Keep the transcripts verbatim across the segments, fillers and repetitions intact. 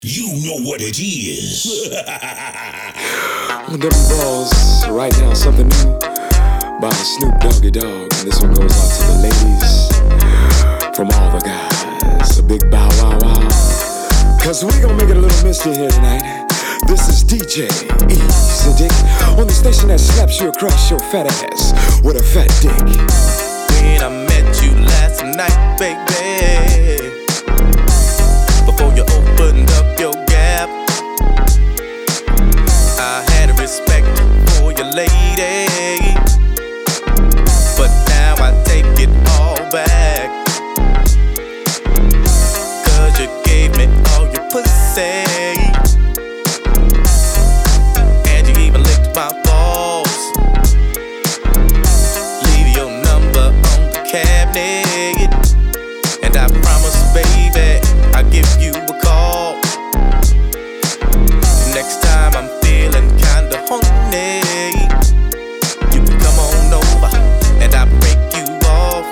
You know what it is. Them balls right now, something new by Snoop Doggy Dogg. And this one goes out to the ladies from all the guys. A big bow wow wow. Cause we gonna make it a little misty here tonight. This is D J Easy Dick on the station that slaps you across your fat ass with a fat dick. When I met you last night, baby, before you opened up your gap, I had a respect for your lady, but now I take it all back. Cause you gave me all your pussy, and you even licked my balls. Leave your number on the cabinet, and I promise, baby, I'll give you a call. Next time I'm feeling kinda horny, you can come on over and I'll break you off.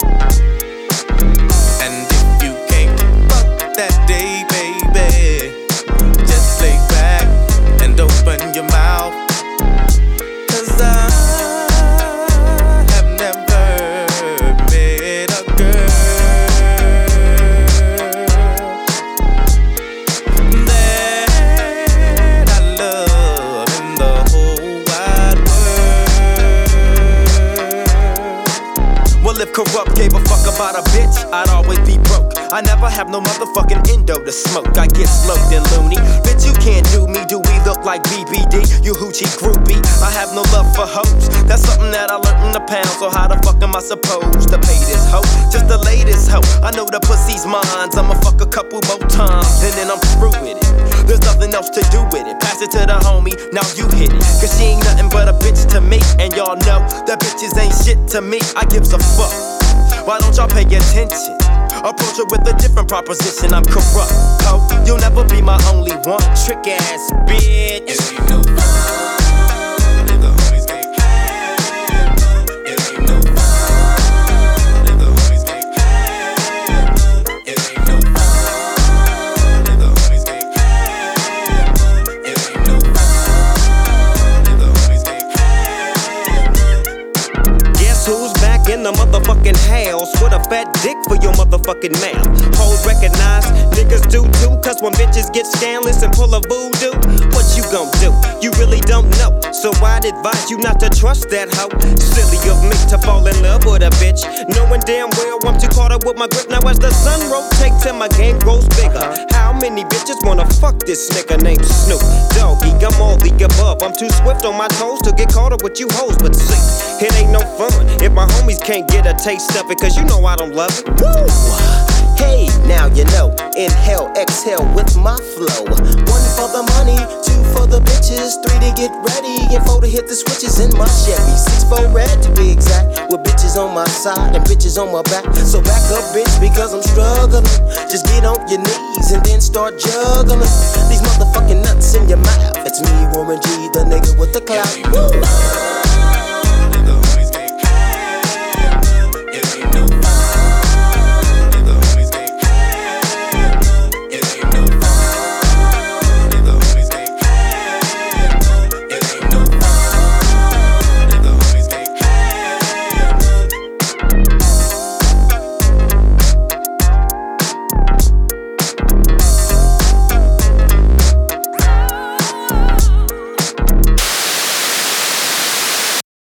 And if you can't fuck that day, baby, just lay back and open your mouth. Cause I have never met a girl if corrupt gave a fuck about a bitch, I'd always be broke. I never have no motherfucking endo to smoke. I get smoked and loony. Bitch, you can't do me. Do we look like B B D? You hoochie groupie. I have no love for hoes. That's something that I learned in the pound. So how the fuck am I supposed to pay this hoe? Just the latest hoe. I know the pussy's mine. I'ma fuck a couple more times, and then I'm through with it. There's nothing else to do with it. Pass it to the homie, now you hit it. Cause she ain't nothing but a bitch to me. And y'all know that bitches ain't shit to me. I gives a fuck. Why don't y'all pay attention? Approach her with a different proposition. I'm corrupt, ho. You'll never be my only one. Trick ass bitch. It ain't no fun if the homies can't have none. It ain't no fun if the homies can't have none. It ain't no fun if the homies can't have none. It ain't no fun if the homies can't have none. Guess who's back in the motherfucking house with a fat dick for your motherfucking mouth? Hoes recognize, niggas do too. Cause when bitches get scandalous and pull a voodoo, what you gon' do? You really don't know. So I'd advise you not to trust that hoe. Silly of me to fall in love with a bitch, knowing damn well I'm too caught up with my grip. Now as the sun rotates and my game grows bigger, how many bitches wanna fuck this nigga named Snoop Doggy? I'm all the above. I'm too swift on my toes to get caught up with you hoes. But see, it ain't no fun if my homies can't get a taste of it. Cause you know I don't love it. Woo! Hey, now you know. Inhale, exhale with my flow. One for the money, two for the bitches, three to get ready, and four to hit the switches in my Chevy. Six for red to be exact, with bitches on my side and bitches on my back. So back up, bitch, because I'm struggling. Just get on your knees and then start juggling these motherfucking nuts in your mouth. It's me, Warren G, the nigga with the clout. Woo!